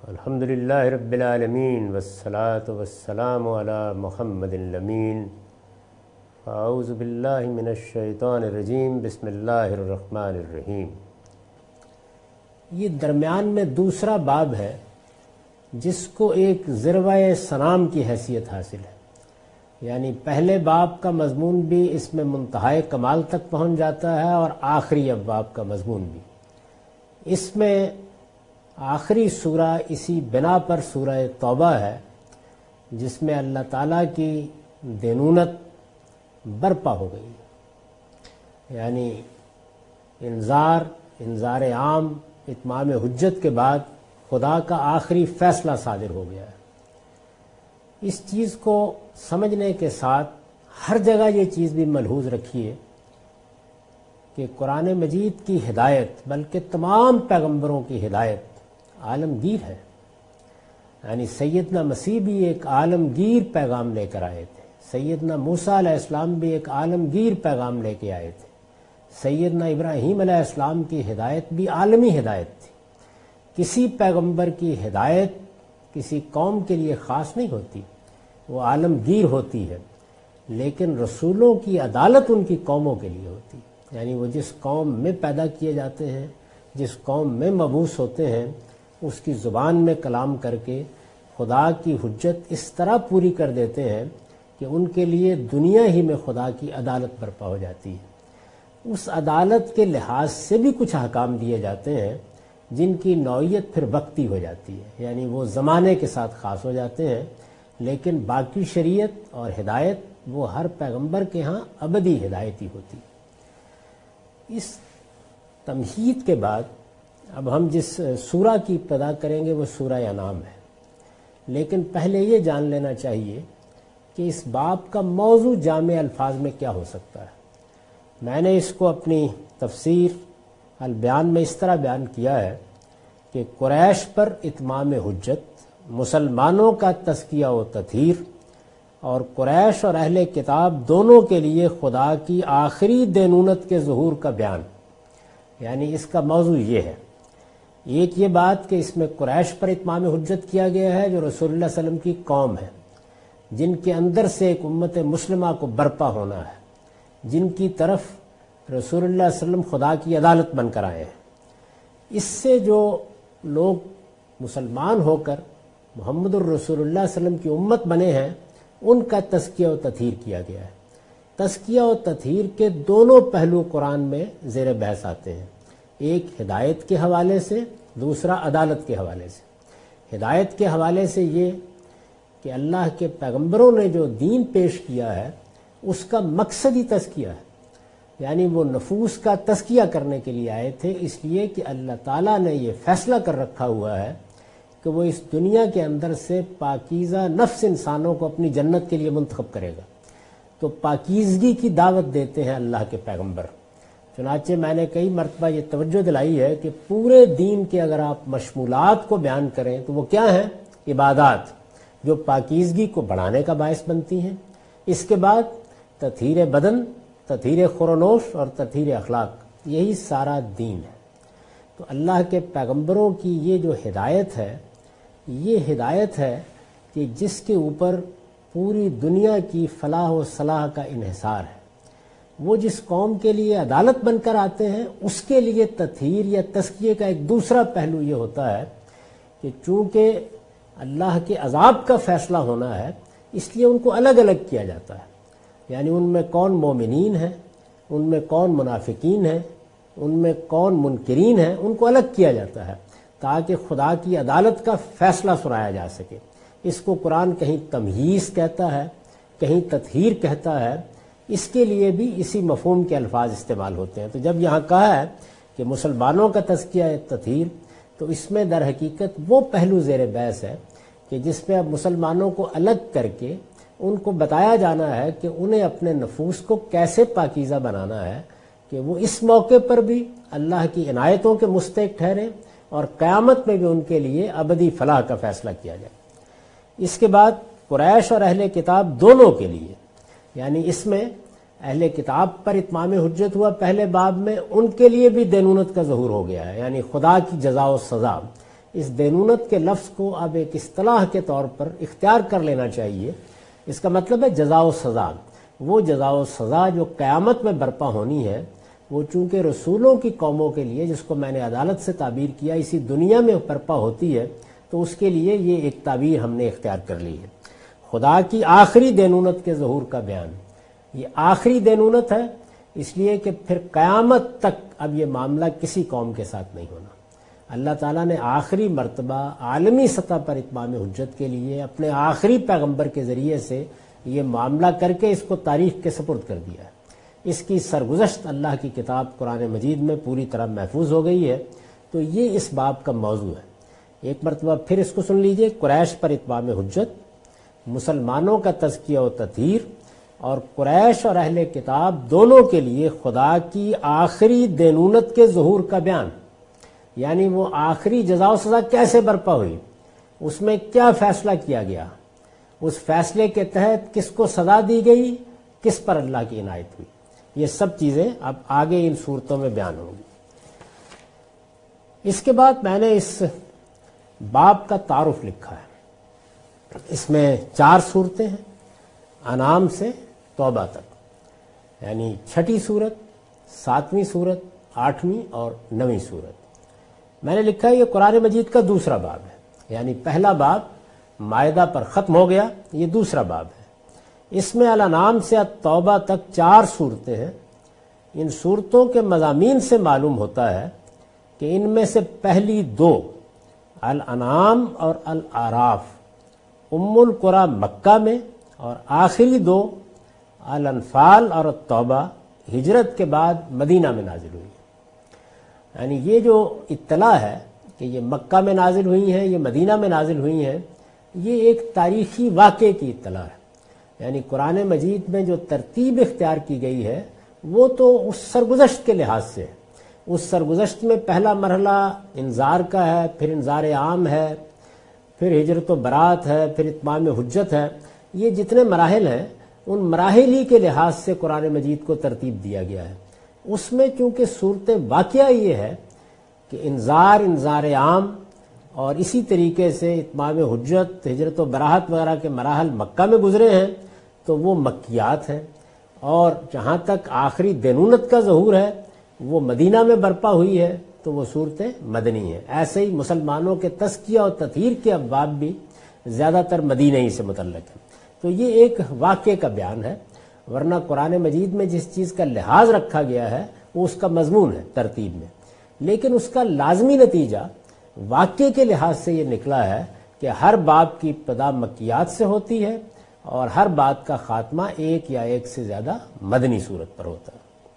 الحمدللہ رب العالمین والصلاة والسلام علی محمد الامین اعوذ باللہ من الشیطان الرجیم بسم اللہ الرحمن الرحیم۔ یہ درمیان میں دوسرا باب ہے جس کو ایک ذروہ سنام کی حیثیت حاصل ہے، یعنی پہلے باب کا مضمون بھی اس میں منتہائے کمال تک پہنچ جاتا ہے اور آخری ابواب کا مضمون بھی۔ اس میں آخری سورہ اسی بنا پر سورہ توبہ ہے جس میں اللہ تعالیٰ کی دینونت برپا ہو گئی، یعنی انذار عام اتمام حجت کے بعد خدا کا آخری فیصلہ صادر ہو گیا ہے۔ اس چیز کو سمجھنے کے ساتھ ہر جگہ یہ چیز بھی ملحوظ رکھیے کہ قرآن مجید کی ہدایت بلکہ تمام پیغمبروں کی ہدایت عالمگیر ہے، یعنی سیدنا مسیح بھی ایک عالمگیر پیغام لے کر آئے تھے، سیدنا موسیٰ علیہ السلام بھی ایک عالمگیر پیغام لے کے آئے تھے، سیدنا ابراہیم علیہ السلام کی ہدایت بھی عالمی ہدایت تھی۔ کسی پیغمبر کی ہدایت کسی قوم کے لیے خاص نہیں ہوتی، وہ عالمگیر ہوتی ہے، لیکن رسولوں کی عدالت ان کی قوموں کے لیے ہوتی، یعنی وہ جس قوم میں پیدا کیے جاتے ہیں، جس قوم میں مبعوث ہوتے ہیں، اس کی زبان میں کلام کر کے خدا کی حجت اس طرح پوری کر دیتے ہیں کہ ان کے لیے دنیا ہی میں خدا کی عدالت برپا ہو جاتی ہے۔ اس عدالت کے لحاظ سے بھی کچھ احکام دیے جاتے ہیں جن کی نوعیت پھر وقتی ہو جاتی ہے، یعنی وہ زمانے کے ساتھ خاص ہو جاتے ہیں، لیکن باقی شریعت اور ہدایت وہ ہر پیغمبر کے ہاں ابدی ہدایت ہی ہوتی۔ اس تمہید کے بعد اب ہم جس سورہ کی ابتدا کریں گے وہ سورہ انعام ہے، لیکن پہلے یہ جان لینا چاہیے کہ اس باب کا موضوع جامع الفاظ میں کیا ہو سکتا ہے۔ میں نے اس کو اپنی تفسیر البیان میں اس طرح بیان کیا ہے کہ قریش پر اتمام حجت، مسلمانوں کا تزکیہ و تطہیر، اور قریش اور اہل کتاب دونوں کے لیے خدا کی آخری دینونت کے ظہور کا بیان، یعنی اس کا موضوع یہ ہے۔ ایک یہ بات کہ اس میں قریش پر اتمام حجت کیا گیا ہے جو رسول اللہ صلی اللہ علیہ وسلم کی قوم ہے، جن کے اندر سے ایک امت مسلمہ کو برپا ہونا ہے، جن کی طرف رسول اللہ صلی اللہ علیہ وسلم خدا کی عدالت بن کر آئے ہیں۔ اس سے جو لوگ مسلمان ہو کر محمد الرسول اللہ صلی اللہ علیہ وسلم کی امت بنے ہیں ان کا تزکیہ و تطہیر کیا گیا ہے۔ تزکیہ و تطہیر کے دونوں پہلو قرآن میں زیر بحث آتے ہیں، ایک ہدایت کے حوالے سے، دوسرا عدالت کے حوالے سے۔ ہدایت کے حوالے سے یہ کہ اللہ کے پیغمبروں نے جو دین پیش کیا ہے اس کا مقصد ہی تزکیہ ہے، یعنی وہ نفوس کا تزکیہ کرنے کے لیے آئے تھے، اس لیے کہ اللہ تعالیٰ نے یہ فیصلہ کر رکھا ہوا ہے کہ وہ اس دنیا کے اندر سے پاکیزہ نفس انسانوں کو اپنی جنت کے لیے منتخب کرے گا، تو پاکیزگی کی دعوت دیتے ہیں اللہ کے پیغمبر۔ چنانچہ میں نے کئی مرتبہ یہ توجہ دلائی ہے کہ پورے دین کے اگر آپ مشمولات کو بیان کریں تو وہ کیا ہیں؟ عبادات، جو پاکیزگی کو بڑھانے کا باعث بنتی ہیں۔ اس کے بعد تطہیر بدن، تطہیر خورونوش اور تطہیر اخلاق، یہی سارا دین ہے۔ تو اللہ کے پیغمبروں کی یہ جو ہدایت ہے، یہ ہدایت ہے کہ جس کے اوپر پوری دنیا کی فلاح و صلاح کا انحصار ہے۔ وہ جس قوم کے لیے عدالت بن کر آتے ہیں اس کے لیے تطہیر یا تزکیے کا ایک دوسرا پہلو یہ ہوتا ہے کہ چونکہ اللہ کے عذاب کا فیصلہ ہونا ہے اس لیے ان کو الگ الگ کیا جاتا ہے، یعنی ان میں کون مومنین ہیں، ان میں کون منافقین ہیں، ان میں کون منکرین ہیں، ان کو الگ کیا جاتا ہے تاکہ خدا کی عدالت کا فیصلہ سنایا جا سکے۔ اس کو قرآن کہیں تمہیز کہتا ہے، کہیں تطہیر کہتا ہے، اس کے لیے بھی اسی مفہوم کے الفاظ استعمال ہوتے ہیں۔ تو جب یہاں کہا ہے کہ مسلمانوں کا تزکیہ تطہیر، تو اس میں در حقیقت وہ پہلو زیر بحث ہے کہ جس میں اب مسلمانوں کو الگ کر کے ان کو بتایا جانا ہے کہ انہیں اپنے نفوس کو کیسے پاکیزہ بنانا ہے کہ وہ اس موقع پر بھی اللہ کی عنایتوں کے مستحق ٹھہریں اور قیامت میں بھی ان کے لیے ابدی فلاح کا فیصلہ کیا جائے۔ اس کے بعد قریش اور اہل کتاب دونوں کے لیے، یعنی اس میں اہل کتاب پر اتمام حجت ہوا پہلے باب میں، ان کے لیے بھی دینونت کا ظہور ہو گیا ہے، یعنی خدا کی جزا و سزا اس دینونت کے لفظ کو اب ایک اصطلاح کے طور پر اختیار کر لینا چاہیے۔ اس کا مطلب ہے جزا و سزا۔ وہ جزا و سزا جو قیامت میں برپا ہونی ہے، وہ چونکہ رسولوں کی قوموں کے لیے، جس کو میں نے عدالت سے تعبیر کیا، اسی دنیا میں برپا ہوتی ہے، تو اس کے لیے یہ ایک تعبیر ہم نے اختیار کر لی ہے۔ خدا کی آخری دینونت کے ظہور کا بیان، یہ آخری دینونت ہے، اس لیے کہ پھر قیامت تک اب یہ معاملہ کسی قوم کے ساتھ نہیں ہونا۔ اللہ تعالیٰ نے آخری مرتبہ عالمی سطح پر اتمام حجت کے لیے اپنے آخری پیغمبر کے ذریعے سے یہ معاملہ کر کے اس کو تاریخ کے سپرد کر دیا ہے۔ اس کی سرگزشت اللہ کی کتاب قرآن مجید میں پوری طرح محفوظ ہو گئی ہے۔ تو یہ اس باب کا موضوع ہے۔ ایک مرتبہ پھر اس کو سن لیجئے، قریش پر اتمام حجت، مسلمانوں کا تزکیہ و تطہیر، اور قریش اور اہل کتاب دونوں کے لیے خدا کی آخری دینونت کے ظہور کا بیان، یعنی وہ آخری جزا و سزا کیسے برپا ہوئی، اس میں کیا فیصلہ کیا گیا، اس فیصلے کے تحت کس کو سزا دی گئی، کس پر اللہ کی عنایت ہوئی، یہ سب چیزیں اب آگے ان صورتوں میں بیان ہوں گی۔ اس کے بعد میں نے اس باب کا تعارف لکھا ہے۔ اس میں 4 صورتیں ہیں، انعام سے توبہ تک، یعنی 6ٹھی صورت، 7ویں صورت، 8ویں اور 9ویں صورت۔ میں نے لکھا ہے یہ قرآن مجید کا دوسرا باب ہے، یعنی پہلا باب مائدہ پر ختم ہو گیا، یہ دوسرا باب ہے۔ اس میں الانعام سے توبہ تک 4 صورتیں ہیں۔ ان صورتوں کے مضامین سے معلوم ہوتا ہے کہ ان میں سے پہلی 2 الانعام اور الاعراف ام القری مکہ میں، اور آخری 2 الانفال اور التوبہ ہجرت کے بعد مدینہ میں نازل ہوئی۔ یعنی یہ جو اطلاع ہے کہ یہ مکہ میں نازل ہوئی ہیں، یہ مدینہ میں نازل ہوئی ہیں، یہ ایک تاریخی واقعے کی اطلاع ہے۔ یعنی قرآن مجید میں جو ترتیب اختیار کی گئی ہے وہ تو اس سرگزشت کے لحاظ سے ہے۔ اس سرگزشت میں پہلا مرحلہ انذار کا ہے، پھر انذار عام ہے، پھر ہجرت و برات ہے، پھر اتمام حجت ہے۔ یہ جتنے مراحل ہیں ان مراحل ہی کے لحاظ سے قرآن مجید کو ترتیب دیا گیا ہے۔ اس میں چونکہ صورت واقعہ یہ ہے کہ انذار عام اور اسی طریقے سے اتمام حجت، ہجرت و براحت وغیرہ کے مراحل مکہ میں گزرے ہیں تو وہ مکیات ہیں، اور جہاں تک آخری دینونت کا ظہور ہے وہ مدینہ میں برپا ہوئی ہے تو وہ صورتیں مدنی ہیں۔ ایسے ہی مسلمانوں کے تزکیہ و تطہیر کے ابواب بھی زیادہ تر مدینہ ہی سے متعلق ہیں۔ تو یہ ایک واقعے کا بیان ہے، ورنہ قرآن مجید میں جس چیز کا لحاظ رکھا گیا ہے وہ اس کا مضمون ہے ترتیب میں، لیکن اس کا لازمی نتیجہ واقعے کے لحاظ سے یہ نکلا ہے کہ ہر باب کی ابتدا مکیات سے ہوتی ہے اور ہر بات کا خاتمہ ایک یا ایک سے زیادہ مدنی صورت پر ہوتا ہے۔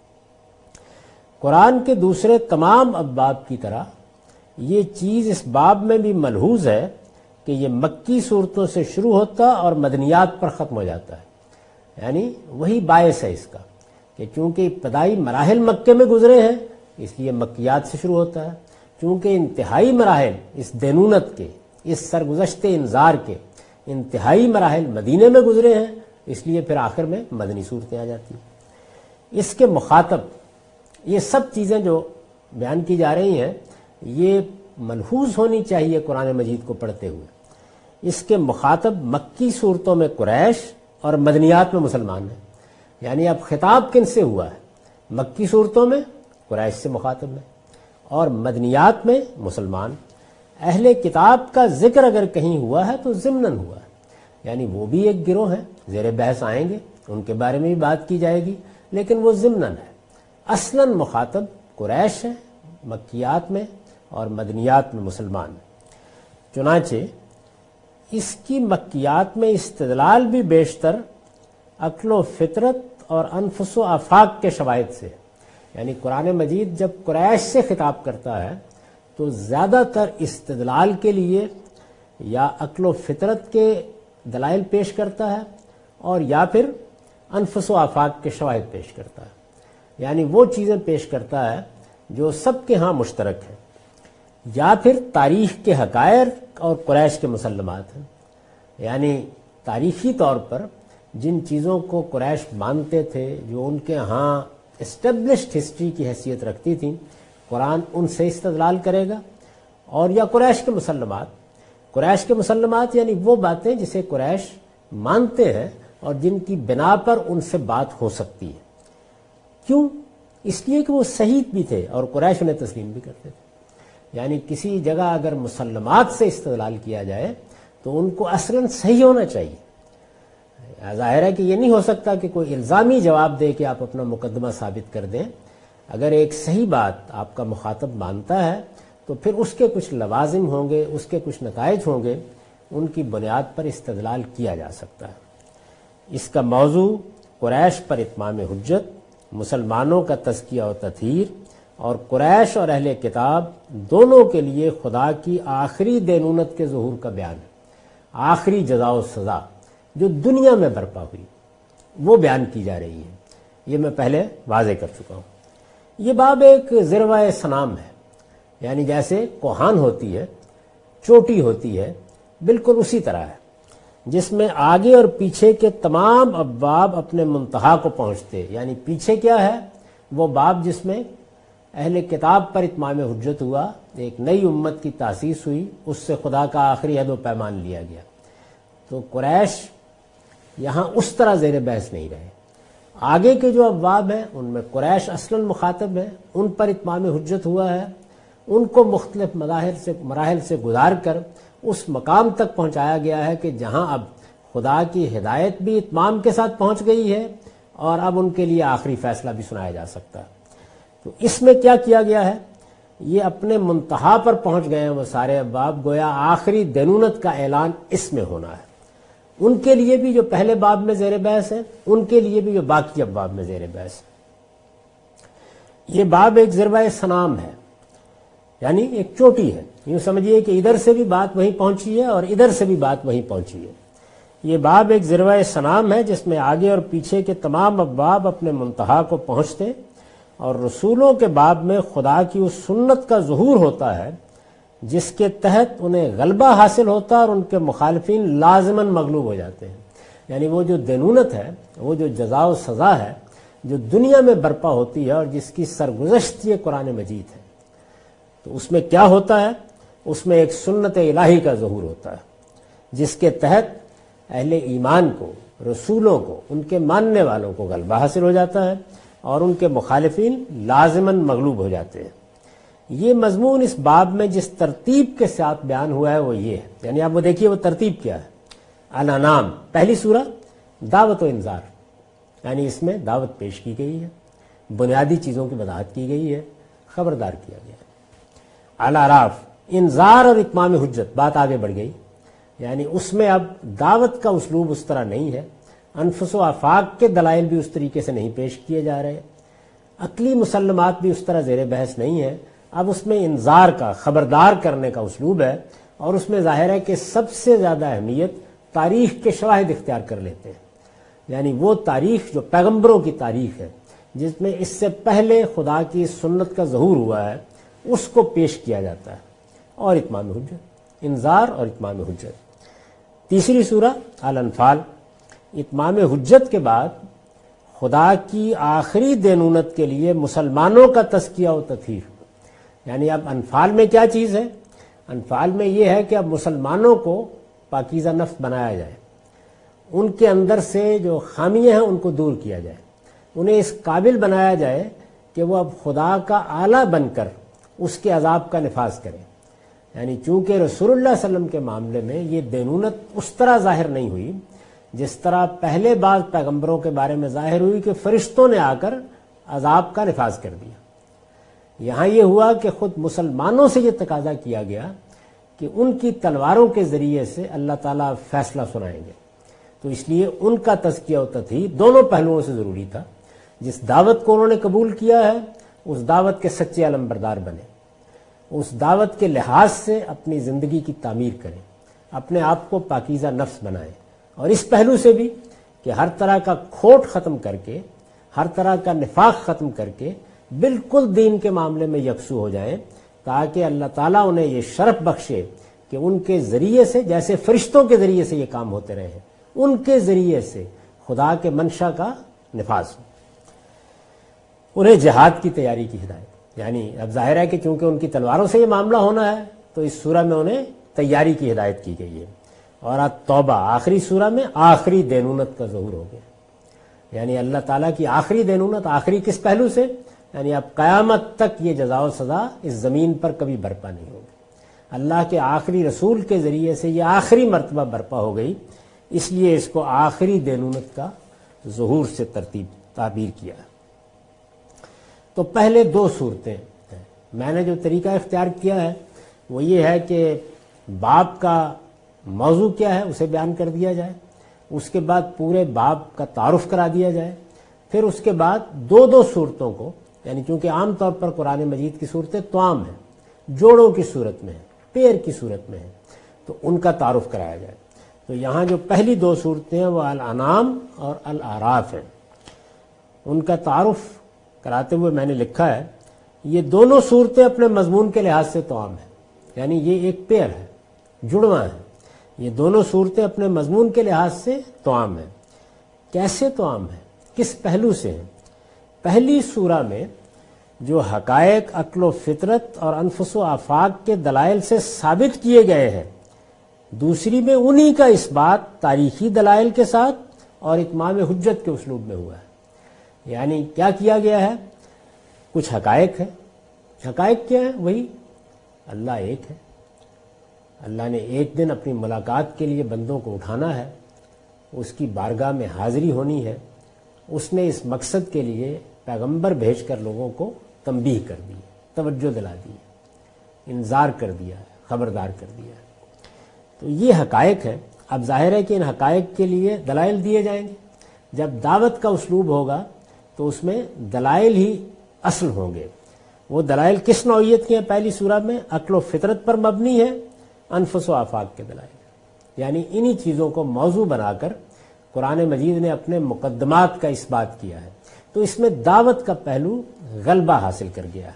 قرآن کے دوسرے تمام ابواب کی طرح یہ چیز اس باب میں بھی ملحوظ ہے کہ یہ مکی صورتوں سے شروع ہوتا اور مدنیات پر ختم ہو جاتا ہے۔ یعنی وہی باعث ہے اس کا کہ چونکہ ابتدائی مراحل مکے میں گزرے ہیں اس لیے مکیات سے شروع ہوتا ہے، چونکہ انتہائی مراحل اس دینونت کے، اس سرگزشت انذار کے انتہائی مراحل مدینے میں گزرے ہیں اس لیے پھر آخر میں مدنی صورتیں آ جاتی ہیں۔ اس کے مخاطب، یہ سب چیزیں جو بیان کی جا رہی ہیں یہ ملحوظ ہونی چاہیے قرآن مجید کو پڑھتے ہوئے۔ اس کے مخاطب مکی صورتوں میں قریش اور مدنیات میں مسلمان ہیں، یعنی اب خطاب کن سے ہوا ہے؟ مکی صورتوں میں قریش سے مخاطب ہے اور مدنیات میں مسلمان۔ اہل کتاب کا ذکر اگر کہیں ہوا ہے تو ضمناً ہوا ہے، یعنی وہ بھی ایک گروہ ہے، زیر بحث آئیں گے، ان کے بارے میں بھی بات کی جائے گی، لیکن وہ ضمناً ہے۔ اصلاً مخاطب قریش ہے مکیات میں اور مدنیات میں مسلمان ہیں۔ چنانچہ اس کی مکیات میں استدلال بھی بیشتر عقل و فطرت اور انفس و آفاق کے شواہد سے، یعنی قرآن مجید جب قریش سے خطاب کرتا ہے تو زیادہ تر استدلال کے لیے یا عقل و فطرت کے دلائل پیش کرتا ہے اور یا پھر انفس و آفاق کے شواہد پیش کرتا ہے، یعنی وہ چیزیں پیش کرتا ہے جو سب کے ہاں مشترک ہیں، یا پھر تاریخ کے حقائق اور قریش کے مسلمات ہیں، یعنی تاریخی طور پر جن چیزوں کو قریش مانتے تھے، جو ان کے ہاں اسٹیبلشڈ ہسٹری کی حیثیت رکھتی تھیں، قرآن ان سے استدلال کرے گا، اور یا قریش کے مسلمات. قریش کے مسلمات یعنی وہ باتیں جسے قریش مانتے ہیں اور جن کی بنا پر ان سے بات ہو سکتی ہے. کیوں؟ اس لیے کہ وہ صحیح بھی تھے اور قریش انہیں تسلیم بھی کرتے تھے. یعنی کسی جگہ اگر مسلمات سے استدلال کیا جائے تو ان کو اصلاً صحیح ہونا چاہیے. ظاہر ہے کہ یہ نہیں ہو سکتا کہ کوئی الزامی جواب دے کہ آپ اپنا مقدمہ ثابت کر دیں. اگر ایک صحیح بات آپ کا مخاطب مانتا ہے تو پھر اس کے کچھ لوازم ہوں گے، اس کے کچھ نتائج ہوں گے، ان کی بنیاد پر استدلال کیا جا سکتا ہے. اس کا موضوع قریش پر اتمام حجت، مسلمانوں کا تزکیہ و تطہیر، اور قریش اور اہل کتاب دونوں کے لیے خدا کی آخری دینونت کے ظہور کا بیان ہے. آخری جزا و سزا جو دنیا میں برپا ہوئی وہ بیان کی جا رہی ہے. یہ میں پہلے واضح کر چکا ہوں. یہ باب ایک ذروہ سنام ہے، یعنی جیسے کوہان ہوتی ہے، چوٹی ہوتی ہے، بالکل اسی طرح ہے، جس میں آگے اور پیچھے کے تمام ابواب اپنے منتہا کو پہنچتے. یعنی پیچھے کیا ہے؟ وہ باب جس میں اہل کتاب پر اتمام حجت ہوا، ایک نئی امت کی تاسیس ہوئی، اس سے خدا کا آخری عہد و پیمان لیا گیا. تو قریش یہاں اس طرح زیر بحث نہیں رہے. آگے کے جو ابواب ہیں ان میں قریش اصلاً مخاطب ہیں، ان پر اتمام حجت ہوا ہے. ان کو مختلف مراحل سے گزار کر اس مقام تک پہنچایا گیا ہے کہ جہاں اب خدا کی ہدایت بھی اتمام کے ساتھ پہنچ گئی ہے اور اب ان کے لیے آخری فیصلہ بھی سنایا جا سکتا ہے. تو اس میں کیا کیا گیا ہے؟ یہ اپنے منتہا پر پہنچ گئے ہیں وہ سارے ابواب. گویا آخری دینونت کا اعلان اس میں ہونا ہے، ان کے لیے بھی جو پہلے باب میں زیر بحث ہے، ان کے لیے بھی جو باقی ابواب میں زیر بحث ہے. یہ باب ایک ذروہ سنام ہے، یعنی ایک چوٹی ہے. یوں سمجھیے کہ ادھر سے بھی بات وہیں پہنچی ہے اور ادھر سے بھی بات وہیں پہنچی ہے. یہ باب ایک ذروہ سنام ہے جس میں آگے اور پیچھے کے تمام ابواب اپنے منتہا کو پہنچتے اور رسولوں کے باب میں خدا کی اس سنت کا ظہور ہوتا ہے جس کے تحت انہیں غلبہ حاصل ہوتا اور ان کے مخالفین لازماً مغلوب ہو جاتے ہیں. یعنی وہ جو دینونت ہے، وہ جو جزا و سزا ہے جو دنیا میں برپا ہوتی ہے اور جس کی سرگزشت یہ قرآن مجید ہے، تو اس میں کیا ہوتا ہے؟ اس میں ایک سنت الہی کا ظہور ہوتا ہے جس کے تحت اہل ایمان کو، رسولوں کو، ان کے ماننے والوں کو غلبہ حاصل ہو جاتا ہے اور ان کے مخالفین لازماً مغلوب ہو جاتے ہیں. یہ مضمون اس باب میں جس ترتیب کے ساتھ بیان ہوا ہے وہ یہ ہے. یعنی آپ وہ دیکھیے وہ ترتیب کیا ہے. الانعام پہلی سورہ، دعوت و انذار، یعنی اس میں دعوت پیش کی گئی ہے، بنیادی چیزوں کی وضاحت کی گئی ہے، خبردار کیا گیا ہے. الاعراف انذار اور اتمام حجت، بات آگے بڑھ گئی. یعنی اس میں اب دعوت کا اسلوب اس طرح نہیں ہے، انفس و آفاق کے دلائل بھی اس طریقے سے نہیں پیش کیے جا رہے، عقلی مسلمات بھی اس طرح زیر بحث نہیں ہے. اب اس میں انذار کا، خبردار کرنے کا اسلوب ہے، اور اس میں ظاہر ہے کہ سب سے زیادہ اہمیت تاریخ کے شواہد اختیار کر لیتے ہیں. یعنی وہ تاریخ جو پیغمبروں کی تاریخ ہے، جس میں اس سے پہلے خدا کی سنت کا ظہور ہوا ہے، اس کو پیش کیا جاتا ہے. اور اتمام حجت، انذار اور اتمام حجت. تیسری سورہ الانفال، اتمام حجت کے بعد خدا کی آخری دینونت کے لیے مسلمانوں کا تزکیہ و تطہیر. یعنی اب انفال میں کیا چیز ہے؟ انفال میں یہ ہے کہ اب مسلمانوں کو پاکیزہ نفس بنایا جائے، ان کے اندر سے جو خامیاں ہیں ان کو دور کیا جائے، انہیں اس قابل بنایا جائے کہ وہ اب خدا کا آلہ بن کر اس کے عذاب کا نفاذ کریں. یعنی چونکہ رسول اللہ صلی اللہ علیہ وسلم کے معاملے میں یہ دینونت اس طرح ظاہر نہیں ہوئی جس طرح پہلے بعض پیغمبروں کے بارے میں ظاہر ہوئی کہ فرشتوں نے آ کر عذاب کا نفاذ کر دیا. یہاں یہ ہوا کہ خود مسلمانوں سے یہ تقاضا کیا گیا کہ ان کی تلواروں کے ذریعے سے اللہ تعالیٰ فیصلہ سنائیں گے. تو اس لیے ان کا تزکیہ و تطہیر دونوں پہلوؤں سے ضروری تھا. جس دعوت کو انہوں نے قبول کیا ہے اس دعوت کے سچے علمبردار بنے، اس دعوت کے لحاظ سے اپنی زندگی کی تعمیر کریں، اپنے آپ کو پاکیزہ نفس بنائیں، اور اس پہلو سے بھی کہ ہر طرح کا کھوٹ ختم کر کے، ہر طرح کا نفاق ختم کر کے بالکل دین کے معاملے میں یکسو ہو جائیں، تاکہ اللہ تعالیٰ انہیں یہ شرف بخشے کہ ان کے ذریعے سے، جیسے فرشتوں کے ذریعے سے یہ کام ہوتے رہے ہیں، ان کے ذریعے سے خدا کے منشا کا نفاذ ہو. انہیں جہاد کی تیاری کی ہدایت. یعنی اب ظاہر ہے کہ چونکہ ان کی تلواروں سے یہ معاملہ ہونا ہے تو اس سورہ میں انہیں تیاری کی ہدایت کی گئی ہے. اور توبہ آخری سورہ میں آخری دینونت کا ظہور ہو گیا. یعنی اللہ تعالیٰ کی آخری دینونت، آخری کس پہلو سے؟ یعنی اب قیامت تک یہ جزا و سزا اس زمین پر کبھی برپا نہیں ہوگی. اللہ کے آخری رسول کے ذریعے سے یہ آخری مرتبہ برپا ہو گئی، اس لیے اس کو آخری دینونت کا ظہور سے تعبیر کیا. تو پہلے 2 صورتیں ہیں. میں نے جو طریقہ اختیار کیا ہے وہ یہ ہے کہ باب کا موضوع کیا ہے اسے بیان کر دیا جائے، اس کے بعد پورے باب کا تعارف کرا دیا جائے، پھر اس کے بعد 2 صورتوں کو، یعنی چونکہ عام طور پر قرآن مجید کی صورتیں توام ہیں، جوڑوں کی صورت میں ہیں، پیر کی صورت میں ہیں، تو ان کا تعارف کرایا جائے. تو یہاں جو پہلی 2 صورتیں ہیں وہ الانعام اور الاعراف ہیں. ان کا تعارف کراتے ہوئے میں نے لکھا ہے یہ دونوں صورتیں اپنے مضمون کے لحاظ سے توام ہیں، یعنی یہ ایک پیر ہے، جڑواں ہے. یہ دونوں صورتیں اپنے مضمون کے لحاظ سے توام ہیں. کیسے توام ہیں؟ کس پہلو سے ہیں؟ پہلی سورہ میں جو حقائق عقل و فطرت اور انفس و آفاق کے دلائل سے ثابت کیے گئے ہیں، دوسری میں انہی کا اس بات تاریخی دلائل کے ساتھ اور اتمام حجت کے اسلوب میں ہوا ہے. یعنی کیا کیا گیا ہے؟ کچھ حقائق ہیں. حقائق کیا ہے؟ وہی اللہ ایک ہے. اللہ نے ایک دن اپنی ملاقات کے لیے بندوں کو اٹھانا ہے، اس کی بارگاہ میں حاضری ہونی ہے. اس نے اس مقصد کے لیے پیغمبر بھیج کر لوگوں کو تنبیہ کر دی، توجہ دلا دی، انذار کر دیا، خبردار کر دیا. تو یہ حقائق ہیں. اب ظاہر ہے کہ ان حقائق کے لیے دلائل دیے جائیں گے. جب دعوت کا اسلوب ہوگا تو اس میں دلائل ہی اصل ہوں گے. وہ دلائل کس نوعیت کے ہیں؟ پہلی سورہ میں عقل و فطرت پر مبنی ہے، انفس و آفاق کے دلائل. یعنی انہی چیزوں کو موضوع بنا کر قرآن مجید نے اپنے مقدمات کا اس بات کیا ہے. تو اس میں دعوت کا پہلو غلبہ حاصل کر گیا.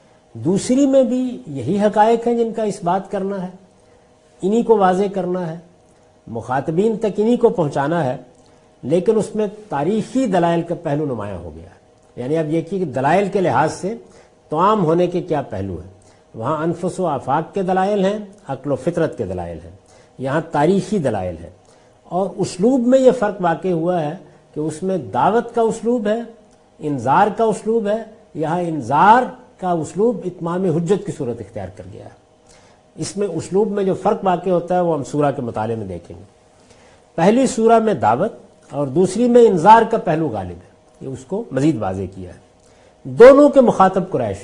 دوسری میں بھی یہی حقائق ہیں جن کا اس بات کرنا ہے، انہی کو واضح کرنا ہے، مخاطبین تک انہی کو پہنچانا ہے. لیکن اس میں تاریخی دلائل کا پہلو نمایاں ہو گیا. یعنی اب یہ کہ دلائل کے لحاظ سے توام ہونے کے کیا پہلو ہیں. وہاں انفس و آفاق کے دلائل ہیں، عقل و فطرت کے دلائل ہیں، یہاں تاریخی دلائل ہیں. اور اسلوب میں یہ فرق واقع ہوا ہے کہ اس میں دعوت کا اسلوب ہے، انذار کا اسلوب ہے. یہاں انذار کا اسلوب اتمام حجت کی صورت اختیار کر گیا ہے. اس میں اسلوب میں جو فرق واقع ہوتا ہے وہ ہم سورہ کے مطالعے میں دیکھیں گے. پہلی سورہ میں دعوت اور دوسری میں انذار کا پہلو غالب ہے، یہ اس کو مزید واضح کیا ہے. دونوں کے مخاطب قریش،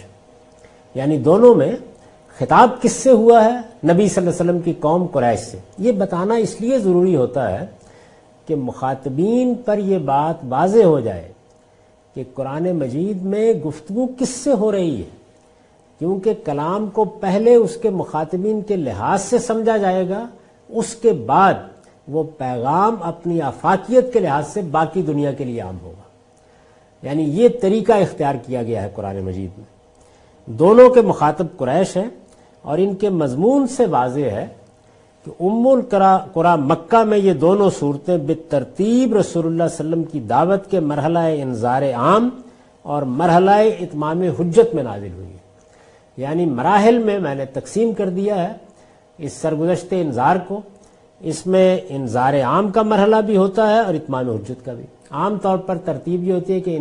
یعنی دونوں میں خطاب کس سے ہوا ہے؟ نبی صلی اللہ علیہ وسلم کی قوم قریش سے. یہ بتانا اس لیے ضروری ہوتا ہے کہ مخاطبین پر یہ بات واضح ہو جائے کہ قرآن مجید میں گفتگو کس سے ہو رہی ہے، کیونکہ کلام کو پہلے اس کے مخاطبین کے لحاظ سے سمجھا جائے گا، اس کے بعد وہ پیغام اپنی آفاقیت کے لحاظ سے باقی دنیا کے لیے عام ہوگا. یعنی یہ طریقہ اختیار کیا گیا ہے قرآن مجید میں. دونوں کے مخاطب قریش ہیں اور ان کے مضمون سے واضح ہے کہ ام القرى مکہ میں یہ دونوں صورتیں بالترتیب رسول اللہ صلی اللہ علیہ وسلم کی دعوت کے مرحلہ انذار عام اور مرحلہ اتمام حجت میں نازل ہوئی ہیں. یعنی مراحل میں نے تقسیم کر دیا ہے اس سرگزشت انذار کو. اس میں انذار عام کا مرحلہ بھی ہوتا ہے اور اتمام حجت کا بھی. عام طور پر ترتیب یہ ہوتی ہے کہ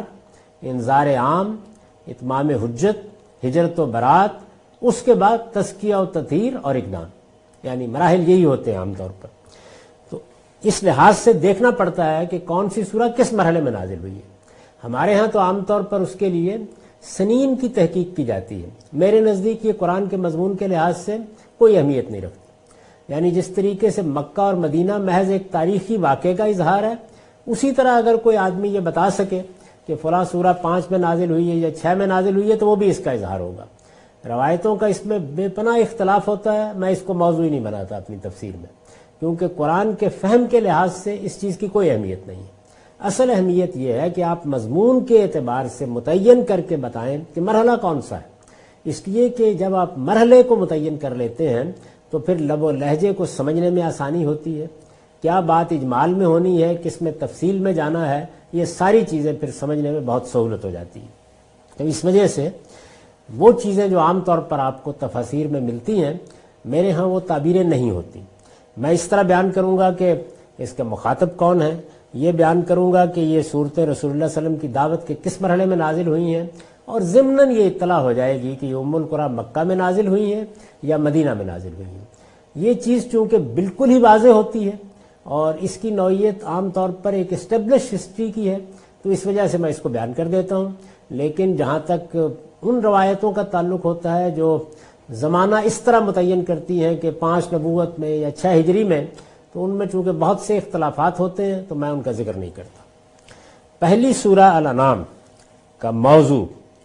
انذار عام، اتمام حجت، ہجرت و برات، اس کے بعد تزکیہ و تطہیر اور اقدام. یعنی مراحل یہی ہوتے ہیں عام طور پر. تو اس لحاظ سے دیکھنا پڑتا ہے کہ کون سی سورہ کس مرحلے میں نازل ہوئی ہے. ہمارے ہاں تو عام طور پر اس کے لیے سنین کی تحقیق کی جاتی ہے. میرے نزدیک یہ قرآن کے مضمون کے لحاظ سے کوئی اہمیت نہیں رکھتی. یعنی جس طریقے سے مکہ اور مدینہ محض ایک تاریخی واقعے کا اظہار ہے، اسی طرح اگر کوئی آدمی یہ بتا سکے کہ فلاں سورہ 5 میں نازل ہوئی ہے یا 6 میں نازل ہوئی ہے تو وہ بھی اس کا اظہار ہوگا. روایتوں کا اس میں بے پناہ اختلاف ہوتا ہے. میں اس کو موضوع ہی نہیں بناتا اپنی تفسیر میں، کیونکہ قرآن کے فہم کے لحاظ سے اس چیز کی کوئی اہمیت نہیں ہے. اصل اہمیت یہ ہے کہ آپ مضمون کے اعتبار سے متعین کر کے بتائیں کہ مرحلہ کون سا ہے. اس لیے کہ جب آپ مرحلے کو متعین کر لیتے ہیں تو پھر لب و لہجے کو سمجھنے میں آسانی ہوتی ہے. کیا بات اجمال میں ہونی ہے، کس میں تفصیل میں جانا ہے، یہ ساری چیزیں پھر سمجھنے میں بہت سہولت ہو جاتی ہے. تو اس وجہ سے وہ چیزیں جو عام طور پر آپ کو تفاسیر میں ملتی ہیں، میرے ہاں وہ تعبیریں نہیں ہوتی. میں اس طرح بیان کروں گا کہ اس کا مخاطب کون ہے، یہ بیان کروں گا کہ یہ صورتیں رسول اللہ صلی اللہ علیہ وسلم کی دعوت کے کس مرحلے میں نازل ہوئی ہیں، اور ضمناً یہ اطلاع ہو جائے گی کہ یہ ام القریٰ مکہ میں نازل ہوئی ہیں یا مدینہ میں نازل ہوئی ہیں. یہ چیز چونکہ بالکل ہی واضح ہوتی ہے اور اس کی نوعیت عام طور پر ایک اسٹیبلش ہسٹری کی ہے، تو اس وجہ سے میں اس کو بیان کر دیتا ہوں. لیکن جہاں تک ان روایتوں کا تعلق ہوتا ہے جو زمانہ اس طرح متعین کرتی ہیں کہ 5 نبوت میں یا 6 ہجری میں، تو ان میں چونکہ بہت سے اختلافات ہوتے ہیں تو میں ان کا ذکر نہیں کرتا. پہلی سورہ الانعام کا موضوع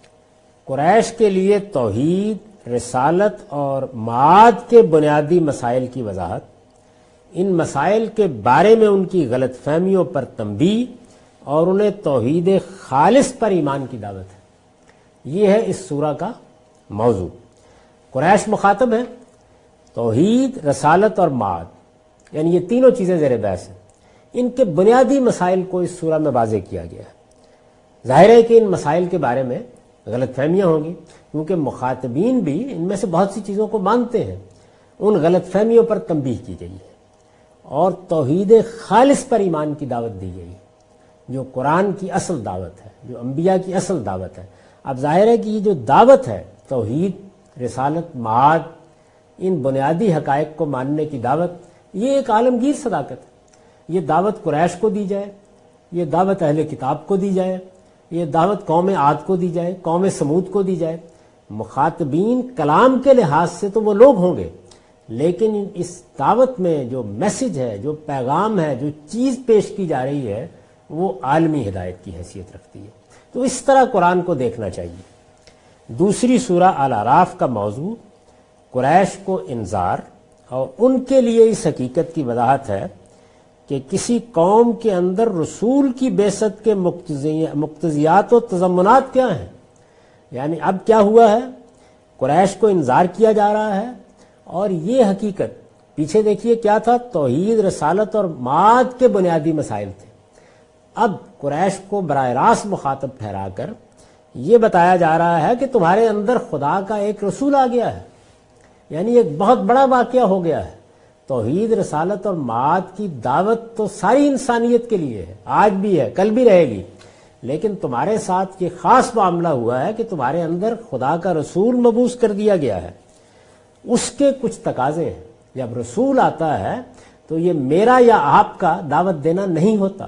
قریش کے لیے توحید، رسالت اور معاد کے بنیادی مسائل کی وضاحت، ان مسائل کے بارے میں ان کی غلط فہمیوں پر تنبیہ اور انہیں توحید خالص پر ایمان کی دعوت ہے. یہ ہے اس سورہ کا موضوع. قریش مخاطب ہے، توحید، رسالت اور معاد، یعنی یہ تینوں چیزیں زیر بحث ہیں. ان کے بنیادی مسائل کو اس سورہ میں واضح کیا گیا ہے. ظاہر ہے کہ ان مسائل کے بارے میں غلط فہمیاں ہوں گی، کیونکہ مخاطبین بھی ان میں سے بہت سی چیزوں کو مانتے ہیں. ان غلط فہمیوں پر تنبیہ کی گئی ہے اور توحید خالص پر ایمان کی دعوت دی گئی، جو قرآن کی اصل دعوت ہے، جو انبیاء کی اصل دعوت ہے. اب ظاہر ہے کہ یہ جو دعوت ہے، توحید، رسالت، معاد، ان بنیادی حقائق کو ماننے کی دعوت، یہ ایک عالمگیر صداقت ہے. یہ دعوت قریش کو دی جائے، یہ دعوت اہل کتاب کو دی جائے، یہ دعوت قوم عاد کو دی جائے، قوم سمود کو دی جائے. مخاطبین کلام کے لحاظ سے تو وہ لوگ ہوں گے، لیکن اس دعوت میں جو میسج ہے، جو پیغام ہے، جو چیز پیش کی جا رہی ہے، وہ عالمی ہدایت کی حیثیت رکھتی ہے. تو اس طرح قرآن کو دیکھنا چاہیے. دوسری سورہ الاعراف کا موضوع قریش کو انذار اور ان کے لیے اس حقیقت کی وضاحت ہے کہ کسی قوم کے اندر رسول کی بعثت کے مقتضیات و تضمنات کیا ہیں. یعنی اب کیا ہوا ہے، قریش کو انذار کیا جا رہا ہے، اور یہ حقیقت پیچھے دیکھیے کیا تھا، توحید، رسالت اور معاد کے بنیادی مسائل تھے. اب قریش کو براہ راست مخاطب ٹھہرا کر یہ بتایا جا رہا ہے کہ تمہارے اندر خدا کا ایک رسول آ گیا ہے. یعنی ایک بہت بڑا واقعہ ہو گیا ہے. توحید، رسالت اور معاد کی دعوت تو ساری انسانیت کے لیے ہے، آج بھی ہے، کل بھی رہے گی. لیکن تمہارے ساتھ یہ خاص معاملہ ہوا ہے کہ تمہارے اندر خدا کا رسول مبعوث کر دیا گیا ہے. اس کے کچھ تقاضے ہیں. جب رسول آتا ہے تو یہ میرا یا آپ کا دعوت دینا نہیں ہوتا،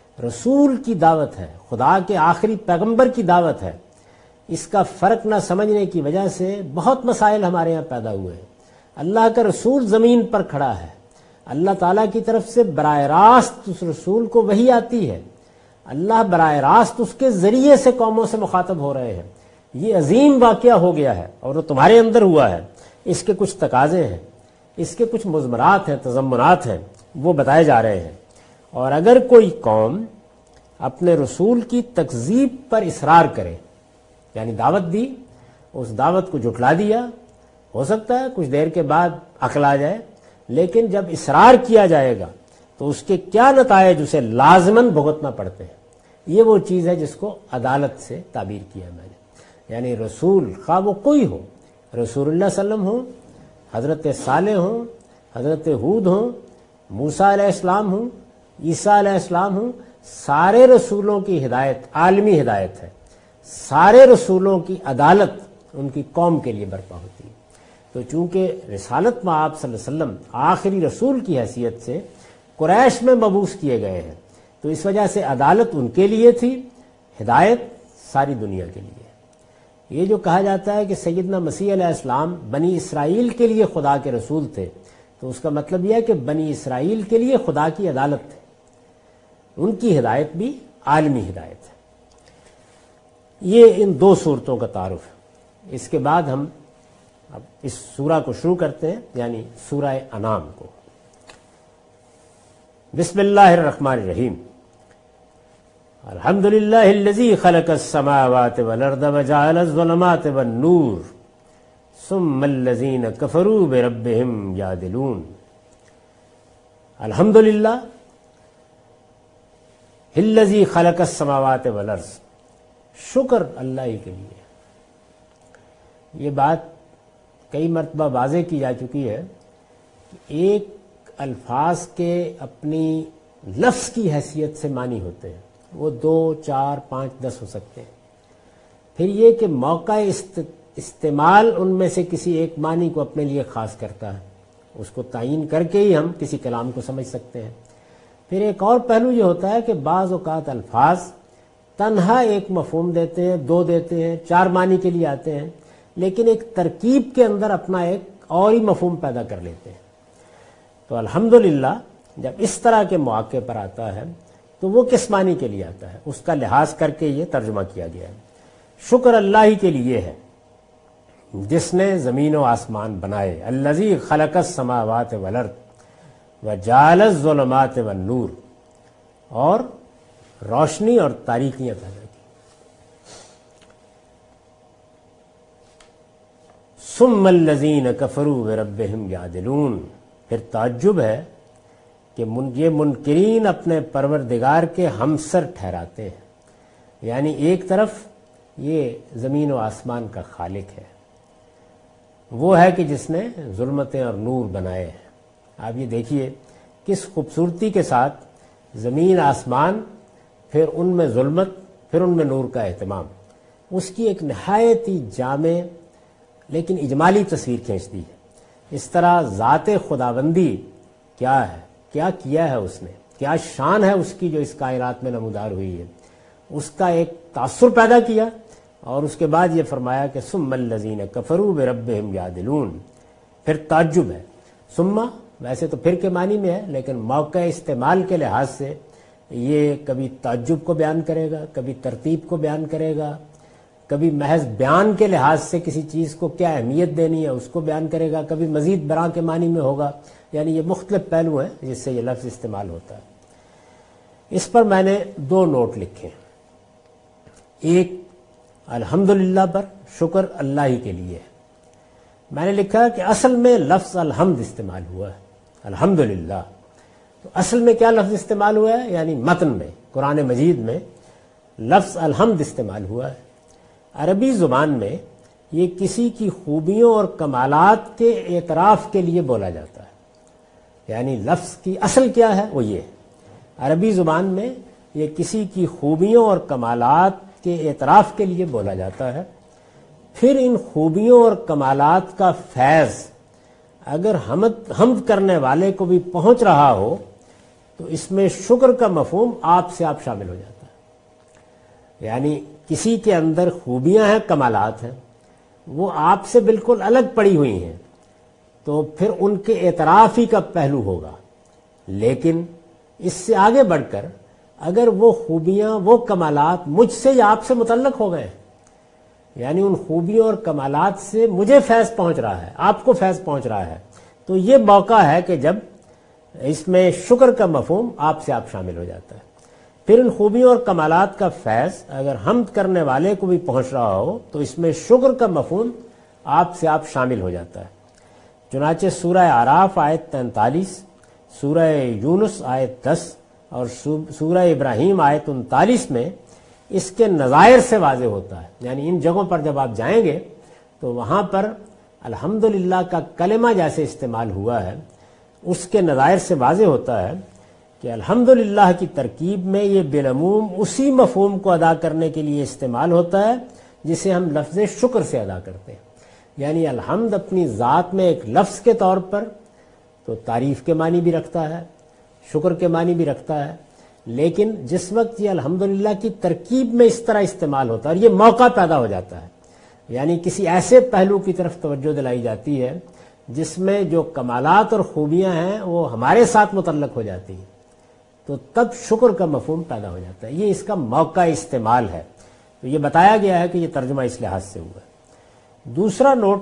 رسول کی دعوت ہے، خدا کے آخری پیغمبر کی دعوت ہے. اس کا فرق نہ سمجھنے کی وجہ سے بہت مسائل ہمارے ہاں پیدا ہوئے ہیں. اللہ کا رسول زمین پر کھڑا ہے، اللہ تعالیٰ کی طرف سے براہ راست اس رسول کو وحی آتی ہے، اللہ براہ راست اس کے ذریعے سے قوموں سے مخاطب ہو رہے ہیں. یہ عظیم واقعہ ہو گیا ہے اور وہ تمہارے اندر ہوا ہے. اس کے کچھ تقاضے ہیں، اس کے کچھ مضمرات ہیں، تضمنات ہیں، وہ بتائے جا رہے ہیں. اور اگر کوئی قوم اپنے رسول کی تکذیب پر اصرار کرے، یعنی دعوت دی، اس دعوت کو جھٹلا دیا، ہو سکتا ہے کچھ دیر کے بعد عقل آ جائے، لیکن جب اصرار کیا جائے گا تو اس کے کیا نتائج اسے لازماً بھگتنا پڑتے ہیں. یہ وہ چیز ہے جس کو عدالت سے تعبیر کیا میں نے. یعنی رسول خواہ وہ کوئی ہو، رسول اللہ صلی اللہ علیہ وسلم ہوں، حضرت صالح ہوں، حضرت ہود ہوں، موسیٰ علیہ السلام ہوں، عیسیٰ علیہ السلام ہوں، سارے رسولوں کی ہدایت عالمی ہدایت ہے. سارے رسولوں کی عدالت ان کی قوم کے لیے برپا ہوتی ہے. تو چونکہ رسالت میں آپ صلی اللہ علیہ وسلم آخری رسول کی حیثیت سے قریش میں مبعوث کیے گئے ہیں، تو اس وجہ سے عدالت ان کے لیے تھی، ہدایت ساری دنیا کے لیے. یہ جو کہا جاتا ہے کہ سیدنا مسیح علیہ السلام بنی اسرائیل کے لیے خدا کے رسول تھے، تو اس کا مطلب یہ ہے کہ بنی اسرائیل کے لیے خدا کی عدالت ہے، ان کی ہدایت بھی عالمی ہدایت ہے. یہ ان دو صورتوں کا تعارف ہے. اس کے بعد ہم اب اس سورہ کو شروع کرتے ہیں، یعنی سورہ انعام کو. بسم اللہ الرحمن الرحیم. الحمدللہ الذی خلق السماوات والارض وجعل الظلمات والنور ثم الذین کفروا بربہم یعدلون. الحمدللہ الذی خلق السماوات والارض، شکر اللہ ہی کے لیے یہ بات کئی مرتبہ واضح کی جا چکی ہے کہ ایک الفاظ کے اپنی لفظ کی حیثیت سے معنی ہوتے ہیں، وہ 2، 4، 5، 10 ہو سکتے ہیں. پھر یہ کہ موقع استعمال ان میں سے کسی ایک معنی کو اپنے لیے خاص کرتا ہے، اس کو تعین کر کے ہی ہم کسی کلام کو سمجھ سکتے ہیں. پھر ایک اور پہلو یہ ہوتا ہے کہ بعض اوقات الفاظ تنہا ایک مفہوم دیتے ہیں، 2 دیتے ہیں، 4 معنی کے لیے آتے ہیں، لیکن ایک ترکیب کے اندر اپنا ایک اور ہی مفہوم پیدا کر لیتے ہیں. تو الحمدللہ جب اس طرح کے مواقع پر آتا ہے تو وہ کس معنی کے لیے آتا ہے، اس کا لحاظ کر کے یہ ترجمہ کیا گیا ہے. شکر اللہ ہی کے لیے ہے جس نے زمین و آسمان بنائے، الذی خلق السماوات والارض وجعل الظلمات والنور، اور روشنی اور تاریکیاں پیدا کی. ثم الذین کفروا بربہم یعدلون، پھر تعجب ہے کہ یہ منکرین اپنے پروردگار کے ہمسر ٹھہراتے ہیں. یعنی ایک طرف یہ زمین و آسمان کا خالق ہے، وہ ہے کہ جس نے ظلمتیں اور نور بنائے ہیں. آپ یہ دیکھیے کس خوبصورتی کے ساتھ زمین آسمان، پھر ان میں ظلمت، پھر ان میں نور کا اہتمام، اس کی ایک نہایت ہی جامع لیکن اجمالی تصویر کھینچ دی ہے. اس طرح ذات خداوندی کیا ہے، کیا کیا ہے اس نے، کیا شان ہے اس کی جو اس کائنات میں نمودار ہوئی ہے، اس کا ایک تاثر پیدا کیا. اور اس کے بعد یہ فرمایا کہ ثم الذین کفروا بربہم یعدلون، پھر تعجب ہے. ثم ویسے تو پھر کے معنی میں ہے، لیکن موقع استعمال کے لحاظ سے یہ کبھی تعجب کو بیان کرے گا، کبھی ترتیب کو بیان کرے گا، کبھی محض بیان کے لحاظ سے کسی چیز کو کیا اہمیت دینی ہے اس کو بیان کرے گا، کبھی مزید برآں کے معنی میں ہوگا. یعنی یہ مختلف پہلو ہیں جس سے یہ لفظ استعمال ہوتا ہے. اس پر میں نے 2 نوٹ لکھے. ایک الحمدللہ پر، شکر اللہ ہی کے لیے. میں نے لکھا کہ اصل میں لفظ الحمد استعمال ہوا ہے، الحمدللہ. تو اصل میں کیا لفظ استعمال ہوا ہے؟ یعنی متن میں، قرآن مجید میں لفظ الحمد استعمال ہوا ہے. عربی زبان میں یہ کسی کی خوبیوں اور کمالات کے اعتراف کے لیے بولا جاتا ہے. یعنی لفظ کی اصل کیا ہے؟ وہ یہ عربی زبان میں یہ کسی کی خوبیوں اور کمالات کے اعتراف کے لیے بولا جاتا ہے. پھر ان خوبیوں اور کمالات کا فیض اگر حمد کرنے والے کو بھی پہنچ رہا ہو تو اس میں شکر کا مفہوم آپ سے آپ شامل ہو جاتا ہے. یعنی کسی کے اندر خوبیاں ہیں، کمالات ہیں، وہ آپ سے بالکل الگ پڑی ہوئی ہیں، تو پھر ان کے اعتراف ہی کا پہلو ہوگا. لیکن اس سے آگے بڑھ کر اگر وہ خوبیاں، وہ کمالات مجھ سے یا آپ سے متعلق ہو گئے، یعنی ان خوبیوں اور کمالات سے مجھے فیض پہنچ رہا ہے، آپ کو فیض پہنچ رہا ہے، تو یہ موقع ہے کہ جب اس میں شکر کا مفہوم آپ سے آپ شامل ہو جاتا ہے. پھر ان خوبیوں اور کمالات کا فیض اگر حمد کرنے والے کو بھی پہنچ رہا ہو تو اس میں شکر کا مفہوم آپ سے آپ شامل ہو جاتا ہے. چنانچہ سورہ اعراف آیت 43، سورہ یونس آیت 10 اور سورہ ابراہیم آیت 39 میں اس کے نظائر سے واضح ہوتا ہے. یعنی ان جگہوں پر جب آپ جائیں گے تو وہاں پر الحمدللہ کا کلمہ جیسے استعمال ہوا ہے اس کے نظائر سے واضح ہوتا ہے کہ الحمدللہ کی ترکیب میں یہ بالعموم اسی مفہوم کو ادا کرنے کے لیے استعمال ہوتا ہے جسے ہم لفظ شکر سے ادا کرتے ہیں. یعنی الحمد اپنی ذات میں ایک لفظ کے طور پر تو تعریف کے معنی بھی رکھتا ہے، شکر کے معنی بھی رکھتا ہے، لیکن جس وقت یہ الحمدللہ کی ترکیب میں اس طرح استعمال ہوتا ہے اور یہ موقع پیدا ہو جاتا ہے، یعنی کسی ایسے پہلو کی طرف توجہ دلائی جاتی ہے جس میں جو کمالات اور خوبیاں ہیں وہ ہمارے ساتھ متعلق ہو جاتی ہیں، تو تب شکر کا مفہوم پیدا ہو جاتا ہے. یہ اس کا موقع استعمال ہے. تو یہ بتایا گیا ہے کہ یہ ترجمہ اس لحاظ سے ہوا ہے. دوسرا نوٹ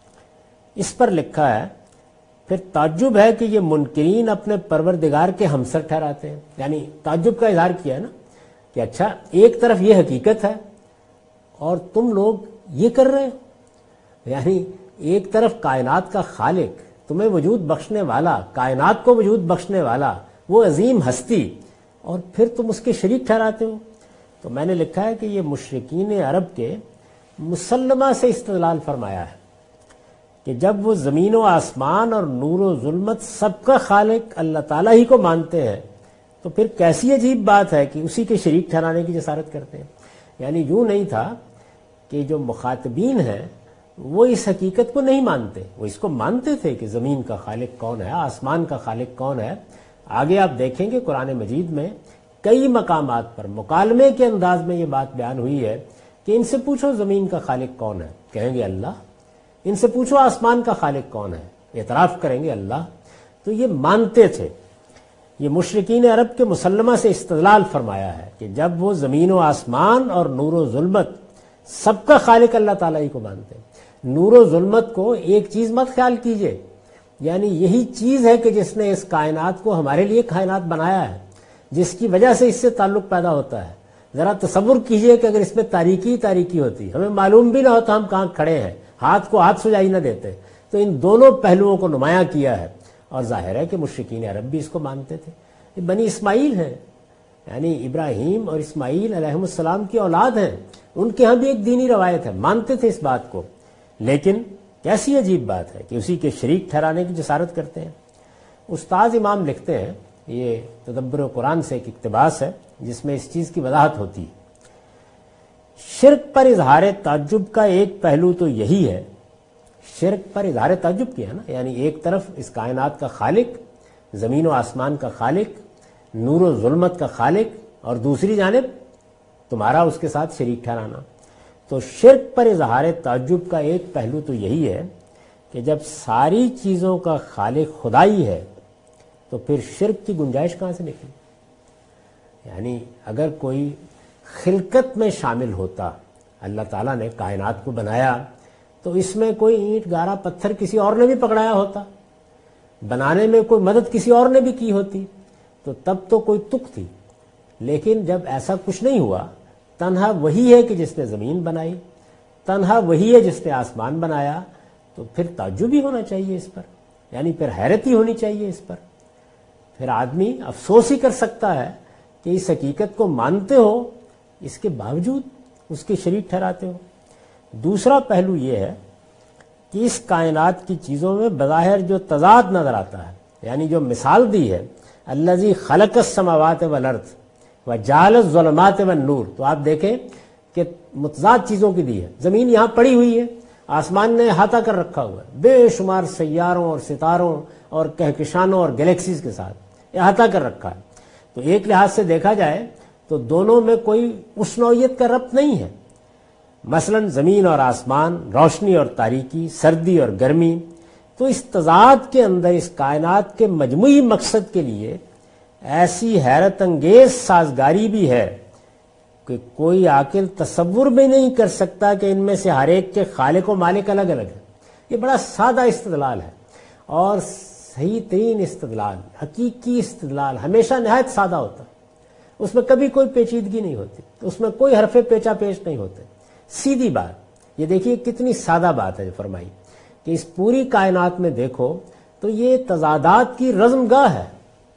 اس پر لکھا ہے، پھر تعجب ہے کہ یہ منکرین اپنے پروردگار کے ہمسر ٹھہراتے ہیں. یعنی تعجب کا اظہار کیا ہے نا کہ اچھا ایک طرف یہ حقیقت ہے اور تم لوگ یہ کر رہے ہو. یعنی ایک طرف کائنات کا خالق، تمہیں وجود بخشنے والا، کائنات کو وجود بخشنے والا، وہ عظیم ہستی، اور پھر تم اس کے شریک ٹھہراتے ہو. تو میں نے لکھا ہے کہ یہ مشرکین عرب کے مسلمہ سے استدلال فرمایا ہے کہ جب وہ زمین و آسمان اور نور و ظلمت سب کا خالق اللہ تعالیٰ ہی کو مانتے ہیں تو پھر کیسی عجیب بات ہے کہ اسی کے شریک ٹھہرانے کی جسارت کرتے ہیں. یعنی یوں نہیں تھا کہ جو مخاطبین ہیں وہ اس حقیقت کو نہیں مانتے، وہ اس کو مانتے تھے کہ زمین کا خالق کون ہے، آسمان کا خالق کون ہے. آگے آپ دیکھیں گے قرآن مجید میں کئی مقامات پر مکالمے کے انداز میں یہ بات بیان ہوئی ہے کہ ان سے پوچھو زمین کا خالق کون ہے، کہیں گے اللہ. ان سے پوچھو آسمان کا خالق کون ہے، اعتراف کریں گے اللہ. تو یہ مانتے تھے. یہ مشرکین عرب کے مسلمہ سے استدلال فرمایا ہے کہ جب وہ زمین و آسمان اور نور و ظلمت سب کا خالق اللہ تعالیٰ ہی کو مانتے ہیں. نور و ظلمت کو ایک چیز مت خیال کیجئے، یعنی یہی چیز ہے کہ جس نے اس کائنات کو ہمارے لیے کائنات بنایا ہے، جس کی وجہ سے اس سے تعلق پیدا ہوتا ہے. ذرا تصور کیجئے کہ اگر اس میں تاریکی تاریکی ہوتی، ہمیں معلوم بھی نہ ہوتا ہم کہاں کھڑے ہیں، ہاتھ کو ہاتھ سجائی نہ دیتے. تو ان دونوں پہلوؤں کو نمایاں کیا ہے، اور ظاہر ہے کہ مشرکین عرب بھی اس کو مانتے تھے. یہ بنی اسماعیل ہیں، یعنی ابراہیم اور اسماعیل علیہ السلام کی اولاد ہیں، ان کے ہاں بھی ایک دینی روایت ہے، مانتے تھے اس بات کو. لیکن کیسی عجیب بات ہے کہ اسی کے شریک ٹھہرانے کی جسارت کرتے ہیں. استاذ امام لکھتے ہیں، یہ تدبر قرآن سے ایک اقتباس ہے جس میں اس چیز کی وضاحت ہوتی ہے. شرک پر اظہار تعجب کا ایک پہلو تو یہی ہے، شرک پر اظہار تعجب کیا نا، یعنی ایک طرف اس کائنات کا خالق، زمین و آسمان کا خالق، نور و ظلمت کا خالق، اور دوسری جانب تمہارا اس کے ساتھ شریک ٹھہرانا. تو شرک پر اظہار تعجب کا ایک پہلو تو یہی ہے کہ جب ساری چیزوں کا خالق خدائی ہے تو پھر شرک کی گنجائش کہاں سے نکلی. یعنی اگر کوئی خلقت میں شامل ہوتا، اللہ تعالیٰ نے کائنات کو بنایا تو اس میں کوئی اینٹ گارا پتھر کسی اور نے بھی پکڑایا ہوتا، بنانے میں کوئی مدد کسی اور نے بھی کی ہوتی، تو تب تو کوئی تک تھی. لیکن جب ایسا کچھ نہیں ہوا، تنہا وہی ہے کہ جس نے زمین بنائی، تنہا وہی ہے جس نے آسمان بنایا، تو پھر تعجب ہی ہونا چاہیے اس پر، یعنی پھر حیرت ہی ہونی چاہیے اس پر. پھر آدمی افسوس ہی کر سکتا ہے کہ اس حقیقت کو مانتے ہو، اس کے باوجود اس کے شریک ٹھہراتے ہو. دوسرا پہلو یہ ہے کہ اس کائنات کی چیزوں میں بظاہر جو تضاد نظر آتا ہے، یعنی جو مثال دی ہے، الذی خلق السماوات والارض وجعل الظلمات والنور، تو آپ دیکھیں کہ متضاد چیزوں کی دی ہے. زمین یہاں پڑی ہوئی ہے، آسمان نے احاطہ کر رکھا ہوا ہے بے شمار سیاروں اور ستاروں اور کہکشانوں اور گلیکسیز کے ساتھ احاطہ کر رکھا ہے. تو ایک لحاظ سے دیکھا جائے تو دونوں میں کوئی اس نوعیت کا ربط نہیں ہے. مثلا زمین اور آسمان، روشنی اور تاریکی، سردی اور گرمی، تو اس تضاد کے اندر اس کائنات کے مجموعی مقصد کے لیے ایسی حیرت انگیز سازگاری بھی ہے کہ کوئی عاقل تصور بھی نہیں کر سکتا کہ ان میں سے ہر ایک کے خالق و مالک الگ الگ ہے. یہ بڑا سادہ استدلال ہے، اور صحیح ترین استدلال، حقیقی استدلال ہمیشہ نہایت سادہ ہوتا ہے. اس میں کبھی کوئی پیچیدگی نہیں ہوتی، اس میں کوئی حرف پیچا پیش نہیں ہوتے، سیدھی بات. یہ دیکھیے کتنی سادہ بات ہے جو فرمائی کہ اس پوری کائنات میں دیکھو تو یہ تضادات کی رزم گاہ ہے.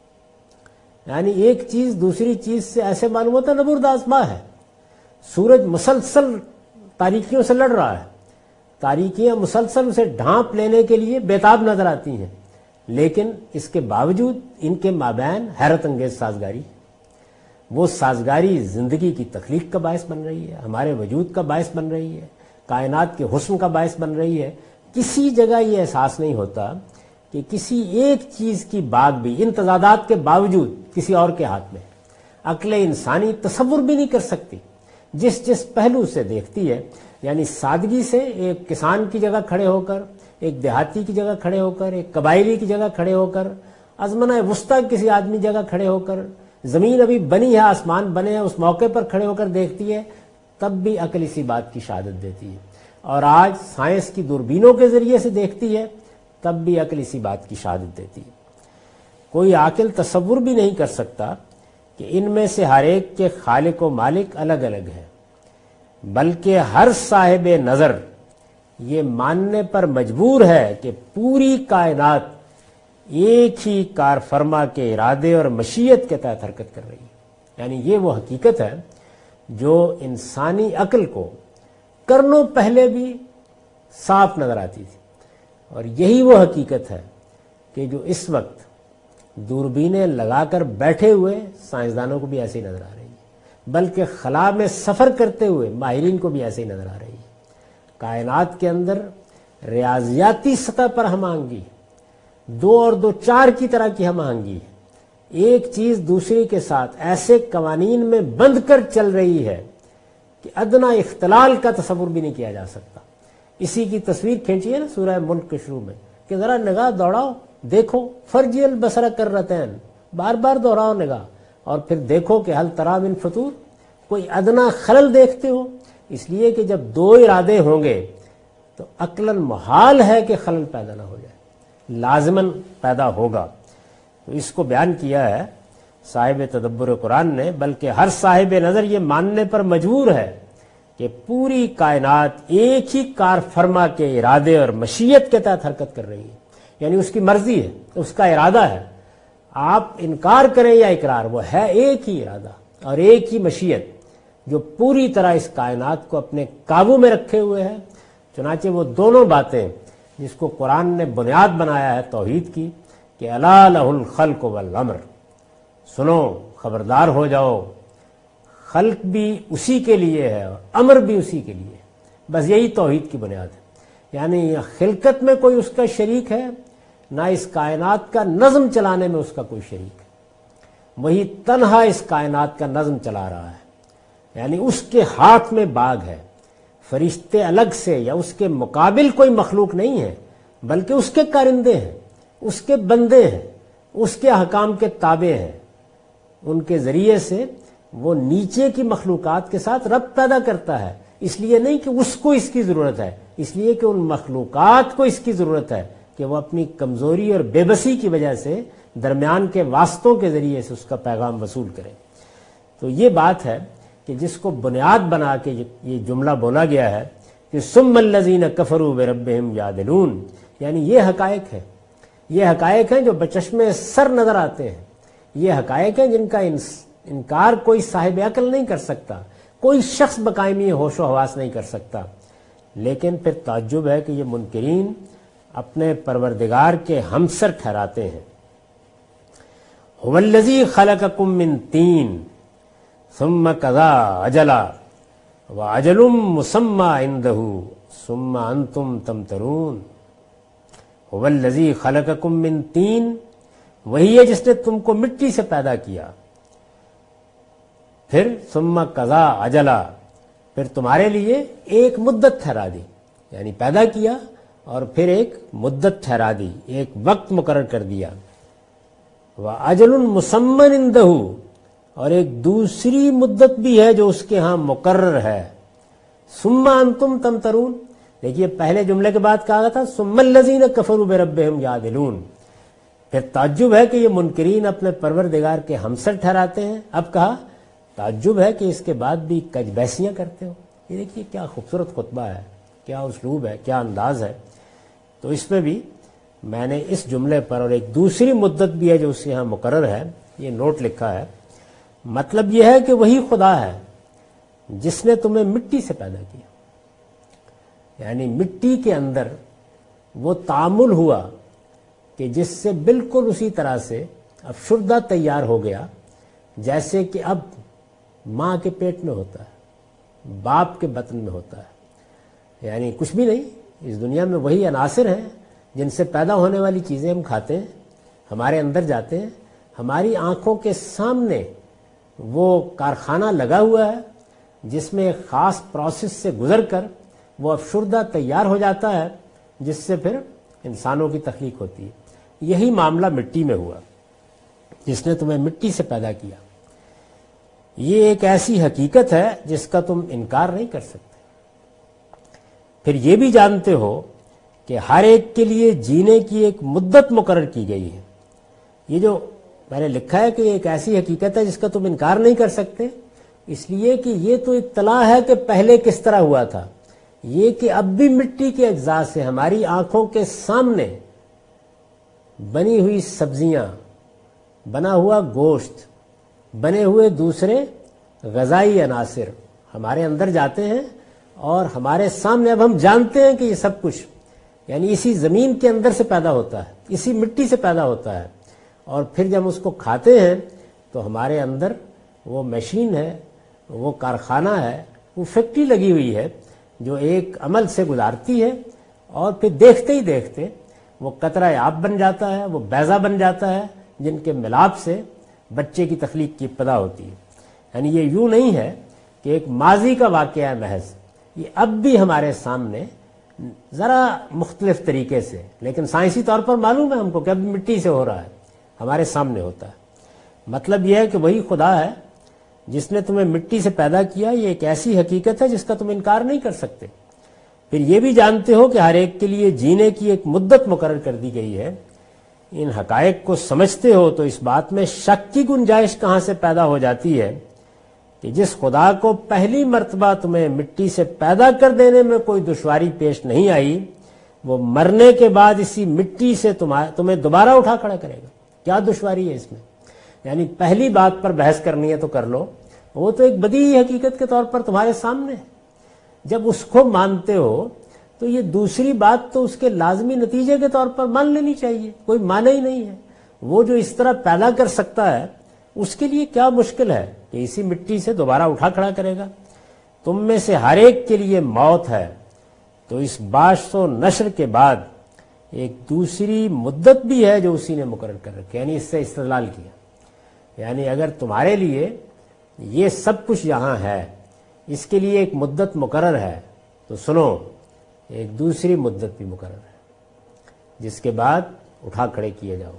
یعنی ایک چیز دوسری چیز سے ایسے معلوم ہوتا ہے نبرد آزما ہے. سورج مسلسل تاریکیوں سے لڑ رہا ہے، تاریکیاں مسلسل اسے ڈھانپ لینے کے لیے بےتاب نظر آتی ہیں، لیکن اس کے باوجود ان کے مابین حیرت انگیز سازگاری. وہ سازگاری زندگی کی تخلیق کا باعث بن رہی ہے، ہمارے وجود کا باعث بن رہی ہے، کائنات کے حسن کا باعث بن رہی ہے. کسی جگہ یہ احساس نہیں ہوتا کہ کسی ایک چیز کی بات بھی ان تضادات کے باوجود کسی اور کے ہاتھ میں. عقل انسانی تصور بھی نہیں کر سکتی، جس پہلو سے دیکھتی ہے، یعنی سادگی سے ایک کسان کی جگہ کھڑے ہو کر، ایک دیہاتی کی جگہ کھڑے ہو کر، ایک قبائلی کی جگہ کھڑے ہو کر، ازمنہ وسطی کسی آدمی جگہ کھڑے ہو کر، زمین ابھی بنی ہے، آسمان بنے ہیں، اس موقع پر کھڑے ہو کر دیکھتی ہے، تب بھی عقل اسی بات کی شہادت دیتی ہے. اور آج سائنس کی دوربینوں کے ذریعے سے دیکھتی ہے، تب بھی عقل اسی بات کی شہادت دیتی ہے. کوئی عاقل تصور بھی نہیں کر سکتا کہ ان میں سے ہر ایک کے خالق و مالک الگ الگ ہیں، بلکہ ہر صاحب نظر یہ ماننے پر مجبور ہے کہ پوری کائنات ایک ہی کار فرما کے ارادے اور مشیت کے تحت حرکت کر رہی ہے. یعنی یہ وہ حقیقت ہے جو انسانی عقل کو کرنوں پہلے بھی صاف نظر آتی تھی. اور یہی وہ حقیقت ہے کہ جو اس وقت دوربینیں لگا کر بیٹھے ہوئے سائنسدانوں کو بھی ایسے ہی نظر آ رہی ہے، بلکہ خلا میں سفر کرتے ہوئے ماہرین کو بھی ایسے ہی نظر آ رہی ہے. کائنات کے اندر ریاضیاتی سطح پر ہم آہنگی، 2 اور 2 4 کی طرح کی ہم آہنگی ہے. ایک چیز دوسری کے ساتھ ایسے قوانین میں بند کر چل رہی ہے کہ ادنا اختلال کا تصور بھی نہیں کیا جا سکتا. اسی کی تصویر کھینچی ہے نا سورہ ملک کے شروع میں کہ ذرا نگاہ دوڑاؤ، دیکھو فرجی البصر کررتین، بار بار دوہراؤ نگاہ اور پھر دیکھو کہ حل تری من فطور، کوئی ادنا خلل دیکھتے ہو. اس لیے کہ جب 2 ارادے ہوں گے تو عقلاً محال ہے کہ خلل پیدا نہ ہو جائے، لازماً پیدا ہوگا. تو اس کو بیان کیا ہے صاحب تدبر قرآن نے، بلکہ ہر صاحب نظر یہ ماننے پر مجبور ہے کہ پوری کائنات ایک ہی کار فرما کے ارادے اور مشیت کے تحت حرکت کر رہی ہے. یعنی اس کی مرضی ہے، اس کا ارادہ ہے. آپ انکار کریں یا اقرار، وہ ہے ایک ہی ارادہ اور ایک ہی مشیت جو پوری طرح اس کائنات کو اپنے قابو میں رکھے ہوئے ہے. چنانچہ وہ دونوں باتیں جس کو قرآن نے بنیاد بنایا ہے توحید کی کہ الا لہ الخلق والامر، سنو خبردار ہو جاؤ، خلق بھی اسی کے لیے ہے اور امر بھی اسی کے لیے ہے. بس یہی توحید کی بنیاد ہے. یعنی خلقت میں کوئی اس کا شریک ہے، نہ اس کائنات کا نظم چلانے میں اس کا کوئی شریک ہے. وہی تنہا اس کائنات کا نظم چلا رہا ہے. یعنی اس کے ہاتھ میں باغ ہے. فرشتے الگ سے یا اس کے مقابل کوئی مخلوق نہیں ہے، بلکہ اس کے کارندے ہیں، اس کے بندے ہیں، اس کے احکام کے تابع ہیں. ان کے ذریعے سے وہ نیچے کی مخلوقات کے ساتھ ربط پیدا کرتا ہے. اس لیے نہیں کہ اس کو اس کی ضرورت ہے، اس لیے کہ ان مخلوقات کو اس کی ضرورت ہے کہ وہ اپنی کمزوری اور بے بسی کی وجہ سے درمیان کے واسطوں کے ذریعے سے اس کا پیغام وصول کریں. تو یہ بات ہے کہ جس کو بنیاد بنا کے یہ جملہ بولا گیا ہے کہ ثم الذین کفروا بربہم یعدلون، یعنی یہ حقائق ہے، یہ حقائق ہیں جو بچشمے سر نظر آتے ہیں. یہ حقائق ہیں جن کا انکار کوئی صاحب عقل نہیں کر سکتا، کوئی شخص بقائمی ہوش و حواس نہیں کر سکتا. لیکن پھر تعجب ہے کہ یہ منکرین اپنے پروردگار کے ہمسر ٹھہراتے ہیں. هو الذی خلقکم من طین ثم قضى اجلا واجل مسمى عنده ثم انتم تمترون. هو الذی خلقکم من طین، وہی ہے جس نے تم کو مٹی سے پیدا کیا. پھر ثم قضى اجلا، پھر تمہارے لیے ایک مدت ٹھہرا دی. یعنی پیدا کیا اور پھر ایک مدت ٹھہرا دی، ایک وقت مقرر کر دیا. وَأَجَلٌ مُّسَمًّى عِندَهُ، اور ایک دوسری مدت بھی ہے جو اس کے ہاں مقرر ہے. ثُمَّ أَنتُمْ تَمْتَرُونَ، دیکھیے پہلے جملے کے بعد کہا تھا ثُمَّ الَّذِينَ كَفَرُوا بِرَبِّهِمْ يَعْدِلُونَ. پھر تعجب ہے کہ یہ منکرین اپنے پروردگار کے ہمسر ٹھہراتے ہیں. اب کہا تعجب ہے کہ اس کے بعد بھی کج بحثیاں کرتے ہو. یہ دیکھیے کیا خوبصورت خطبہ ہے، کیا اسلوب ہے، کیا انداز ہے. تو اس میں بھی میں نے اس جملے پر اور ایک دوسری مدت بھی ہے جو اس یہاں مقرر ہے، یہ نوٹ لکھا ہے. مطلب یہ ہے کہ وہی خدا ہے جس نے تمہیں مٹی سے پیدا کیا. یعنی مٹی کے اندر وہ تعامل ہوا کہ جس سے بالکل اسی طرح سے افشردہ تیار ہو گیا جیسے کہ اب ماں کے پیٹ میں ہوتا ہے، باپ کے بطن میں ہوتا ہے. یعنی کچھ بھی نہیں، اس دنیا میں وہی عناصر ہیں جن سے پیدا ہونے والی چیزیں ہم کھاتے ہیں، ہمارے اندر جاتے ہیں. ہماری آنکھوں کے سامنے وہ کارخانہ لگا ہوا ہے جس میں ایک خاص پروسیس سے گزر کر وہ افشردہ تیار ہو جاتا ہے جس سے پھر انسانوں کی تخلیق ہوتی ہے. یہی معاملہ مٹی میں ہوا، جس نے تمہیں مٹی سے پیدا کیا. یہ ایک ایسی حقیقت ہے جس کا تم انکار نہیں کر سکتے. پھر یہ بھی جانتے ہو کہ ہر ایک کے لیے جینے کی ایک مدت مقرر کی گئی ہے. یہ جو میں نے لکھا ہے کہ یہ ایک ایسی حقیقت ہے جس کا تم انکار نہیں کر سکتے، اس لیے کہ یہ تو اطلاع ہے کہ پہلے کس طرح ہوا تھا. یہ کہ اب بھی مٹی کے اجزاء سے ہماری آنکھوں کے سامنے بنی ہوئی سبزیاں، بنا ہوا گوشت، بنے ہوئے دوسرے غذائی عناصر ہمارے اندر جاتے ہیں اور ہمارے سامنے اب ہم جانتے ہیں کہ یہ سب کچھ یعنی اسی زمین کے اندر سے پیدا ہوتا ہے، اسی مٹی سے پیدا ہوتا ہے، اور پھر جب اس کو کھاتے ہیں تو ہمارے اندر وہ مشین ہے، وہ کارخانہ ہے، وہ فیکٹری لگی ہوئی ہے جو ایک عمل سے گزارتی ہے، اور پھر دیکھتے ہی دیکھتے وہ قطرہ آب بن جاتا ہے، وہ بیضہ بن جاتا ہے، جن کے ملاپ سے بچے کی تخلیق کی ابتدا ہوتی ہے۔ یعنی یہ یوں نہیں ہے کہ ایک ماضی کا واقعہ ہے محض، یہ اب بھی ہمارے سامنے ذرا مختلف طریقے سے، لیکن سائنسی طور پر معلوم ہے ہم کو کہ اب مٹی سے ہو رہا ہے، ہمارے سامنے ہوتا ہے۔ مطلب یہ ہے کہ وہی خدا ہے جس نے تمہیں مٹی سے پیدا کیا، یہ ایک ایسی حقیقت ہے جس کا تم انکار نہیں کر سکتے۔ پھر یہ بھی جانتے ہو کہ ہر ایک کے لیے جینے کی ایک مدت مقرر کر دی گئی ہے۔ ان حقائق کو سمجھتے ہو تو اس بات میں شک کی گنجائش کہاں سے پیدا ہو جاتی ہے کہ جس خدا کو پہلی مرتبہ تمہیں مٹی سے پیدا کر دینے میں کوئی دشواری پیش نہیں آئی، وہ مرنے کے بعد اسی مٹی سے تمہیں دوبارہ اٹھا کھڑا کرے گا۔ کیا دشواری ہے اس میں؟ یعنی پہلی بات پر بحث کرنی ہے تو کر لو، وہ تو ایک بدیہی حقیقت کے طور پر تمہارے سامنے ہے۔ جب اس کو مانتے ہو تو یہ دوسری بات تو اس کے لازمی نتیجے کے طور پر مان لینی چاہیے، کوئی معنی ہی نہیں ہے۔ وہ جو اس طرح پیدا کر سکتا ہے اس کے لیے کیا مشکل ہے کہ اسی مٹی سے دوبارہ اٹھا کھڑا کرے گا۔ تم میں سے ہر ایک کے لیے موت ہے، تو اس بعث و نشر کے بعد ایک دوسری مدت بھی ہے جو اسی نے مقرر کر رکھی، یعنی اس سے استدلال کیا۔ یعنی اگر تمہارے لیے یہ سب کچھ یہاں ہے، اس کے لیے ایک مدت مقرر ہے، تو سنو ایک دوسری مدت بھی مقرر ہے جس کے بعد اٹھا کھڑے کیے جاؤ،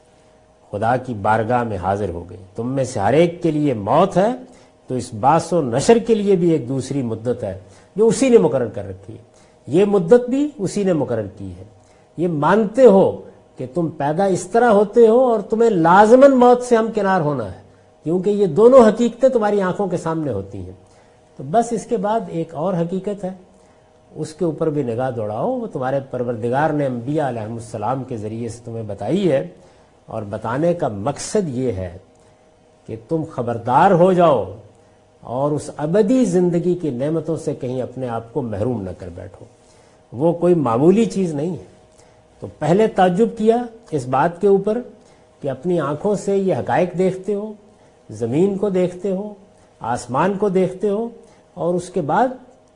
خدا کی بارگاہ میں حاضر ہو گئی۔ تم میں سے ہر ایک کے لیے موت ہے، تو اس بعث و نشر کے لیے بھی ایک دوسری مدت ہے جو اسی نے مقرر کر رکھی ہے۔ یہ مدت بھی اسی نے مقرر کی ہے۔ یہ مانتے ہو کہ تم پیدا اس طرح ہوتے ہو اور تمہیں لازماً موت سے ہمکنار ہونا ہے، کیونکہ یہ دونوں حقیقتیں تمہاری آنکھوں کے سامنے ہوتی ہیں۔ تو بس اس کے بعد ایک اور حقیقت ہے، اس کے اوپر بھی نگاہ دوڑاؤ، وہ تمہارے پروردگار نے انبیاء علیہ السلام کے ذریعے سے تمہیں بتائی ہے، اور بتانے کا مقصد یہ ہے کہ تم خبردار ہو جاؤ اور اس ابدی زندگی کی نعمتوں سے کہیں اپنے آپ کو محروم نہ کر بیٹھو۔ وہ کوئی معمولی چیز نہیں ہے۔ تو پہلے تعجب کیا اس بات کے اوپر کہ اپنی آنکھوں سے یہ حقائق دیکھتے ہو، زمین کو دیکھتے ہو، آسمان کو دیکھتے ہو، اور اس کے بعد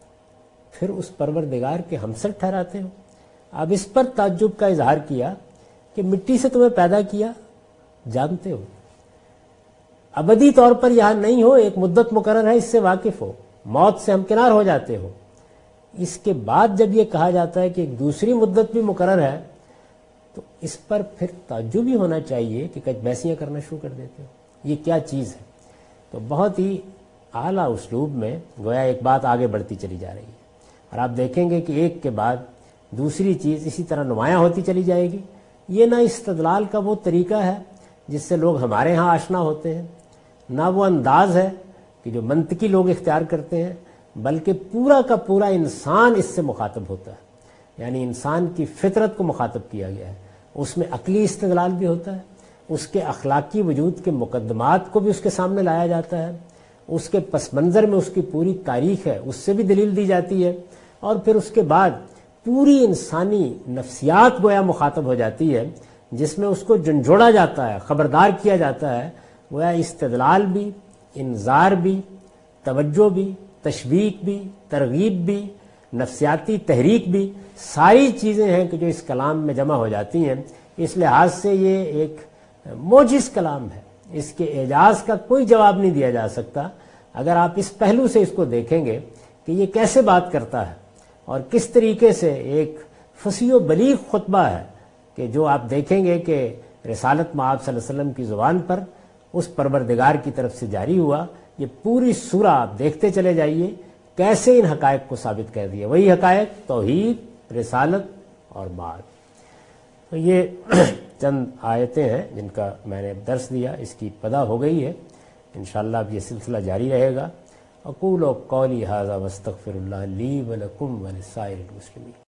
پھر اس پروردگار کے ہمسر ٹھہراتے ہو۔ اب اس پر تعجب کا اظہار کیا کہ مٹی سے تمہیں پیدا کیا، جانتے ہو، ابدی طور پر یہاں نہیں ہو، ایک مدت مقرر ہے، اس سے واقف ہو، موت سے ہمکنار ہو جاتے ہو۔ اس کے بعد جب یہ کہا جاتا ہے کہ ایک دوسری مدت بھی مقرر ہے، تو اس پر پھر تعجب ہی ہونا چاہیے کہ کچھ بحثیاں کرنا شروع کر دیتے ہو، یہ کیا چیز ہے؟ تو بہت ہی اعلیٰ اسلوب میں گویا ایک بات آگے بڑھتی چلی جا رہی ہے، اور آپ دیکھیں گے کہ ایک کے بعد دوسری چیز اسی طرح نمایاں ہوتی چلی جائے گی۔ یہ نہ استدلال کا وہ طریقہ ہے جس سے لوگ ہمارے ہاں آشنا ہوتے ہیں، نہ وہ انداز ہے کہ جو منطقی لوگ اختیار کرتے ہیں، بلکہ پورا کا پورا انسان اس سے مخاطب ہوتا ہے۔ یعنی انسان کی فطرت کو مخاطب کیا گیا ہے، اس میں عقلی استدلال بھی ہوتا ہے، اس کے اخلاقی وجود کے مقدمات کو بھی اس کے سامنے لایا جاتا ہے، اس کے پس منظر میں اس کی پوری تاریخ ہے، اس سے بھی دلیل دی جاتی ہے، اور پھر اس کے بعد پوری انسانی نفسیات گویا مخاطب ہو جاتی ہے، جس میں اس کو جھنجھوڑا جاتا ہے، خبردار کیا جاتا ہے۔ گویا استدلال بھی، انذار بھی، توجہ بھی، تشویق بھی، ترغیب بھی، نفسیاتی تحریک بھی، ساری چیزیں ہیں کہ جو اس کلام میں جمع ہو جاتی ہیں۔ اس لحاظ سے یہ ایک موجز کلام ہے، اس کے اعجاز کا کوئی جواب نہیں دیا جا سکتا اگر آپ اس پہلو سے اس کو دیکھیں گے کہ یہ کیسے بات کرتا ہے اور کس طریقے سے ایک فصیح و بلیغ خطبہ ہے کہ جو آپ دیکھیں گے کہ رسالت مآب صلی اللہ علیہ وسلم کی زبان پر اس پروردگار کی طرف سے جاری ہوا۔ یہ پوری سورہ آپ دیکھتے چلے جائیے کیسے ان حقائق کو ثابت کر دیا، وہی حقائق توحید، رسالت اور بعد۔ تو یہ چند آیتیں ہیں جن کا میں نے درس دیا، اس کی ابتدا ہو گئی ہے، انشاءاللہ اب یہ سلسلہ جاری رہے گا۔ اقول قولی ھذا واستغفر اللہ لی ولکم ولسائر المسلمین۔